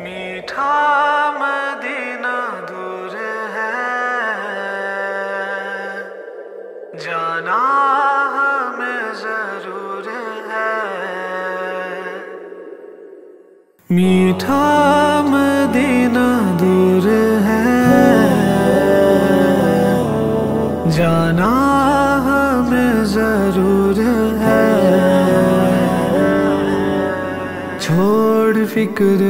मीठा मदीना दूर है, जाना हमें जरूर है। मीठा मदीना दूर है, जाना हमें जरूर है। छोड़ फिक्र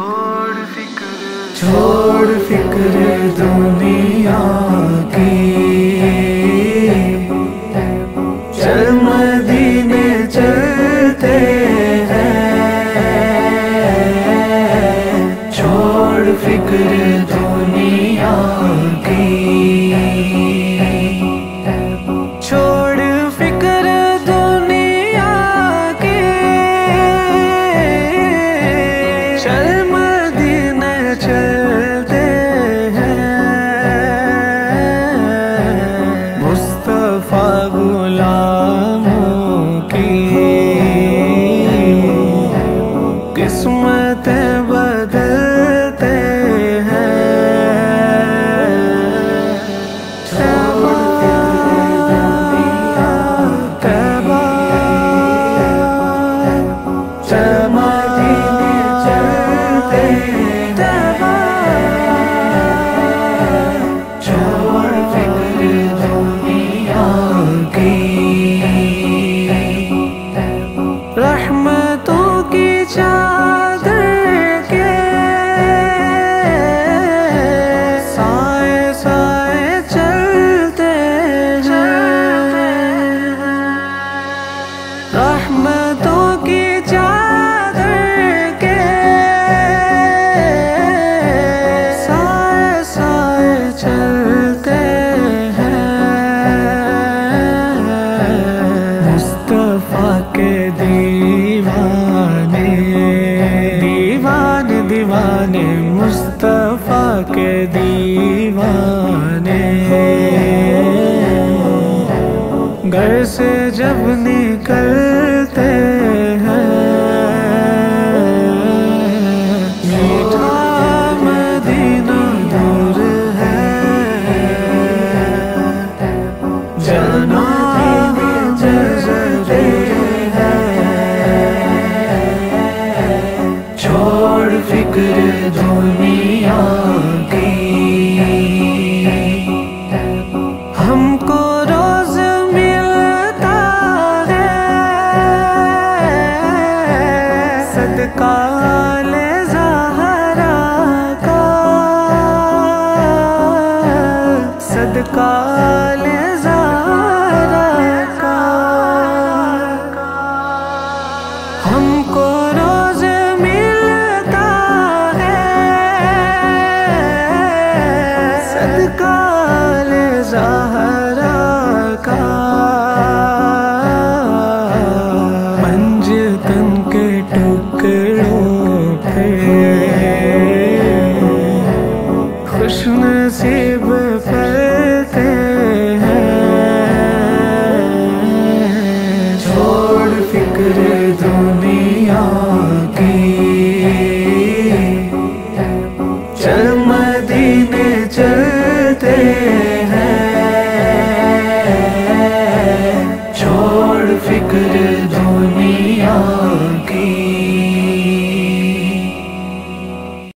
दुनिया की, चल मदीने चलते हैं। छोड़ फिक्र दुनिया की, छोड़ फिक्र दुनिया की, चल मदीने चलते हैं। मुस्तफा गुलामों की किस्मतें बदलते हैं। रहमतों की चादर के साए साए चलते हैं। रहमतों की चादर के साए साए चलते हैं। मुस्तफा के दीवाने दीवाने मुस्तफा के दीवाने, घर से जब निकलते हैं। मीठा मदीना दूर है, जाना जरूर है। छोड़ फिक्र दुनिया की, हमको रोज मिलता है सदका ले ज़हरा का, सदका ले ज़हरा का। हमको रोज मिलता है सदका ले ज़हरा का। मंजतन के टुकड़ों पे खुशनसीब फलते हैं। छोड़ फिक्र दुनिया